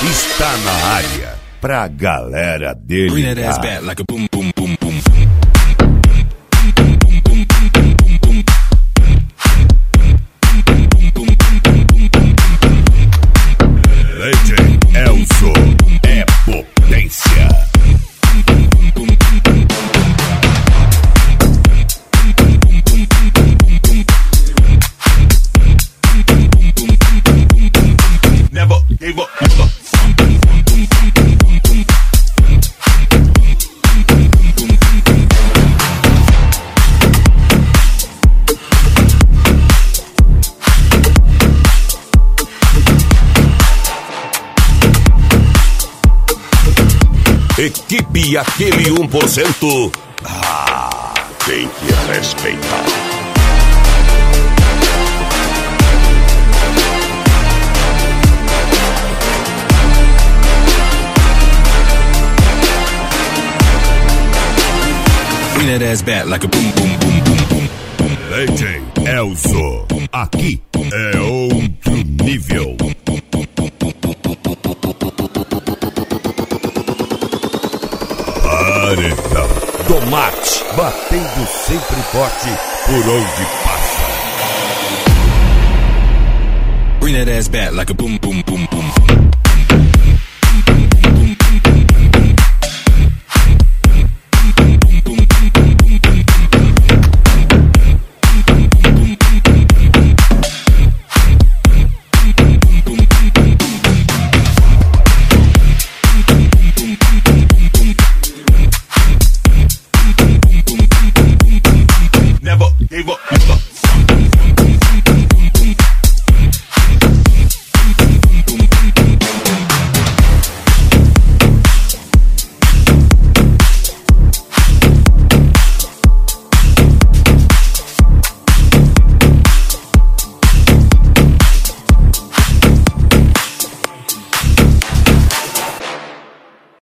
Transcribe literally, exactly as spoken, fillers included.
está na área pra galera dele. Bring that ass back like a boom, boom, boom, boom. Legend Elzo é potência. Never gave up, never. Equipe Aquele um por cento. Ah, tem que respeitar. Bring that ass back like a boom, boom, boom, boom, boom, boom. Legend Elzo, aqui é outro nível. Paredão Tomate, batendo sempre forte por onde passa. Bring that ass back like a boom, boom, boom, boom, boom.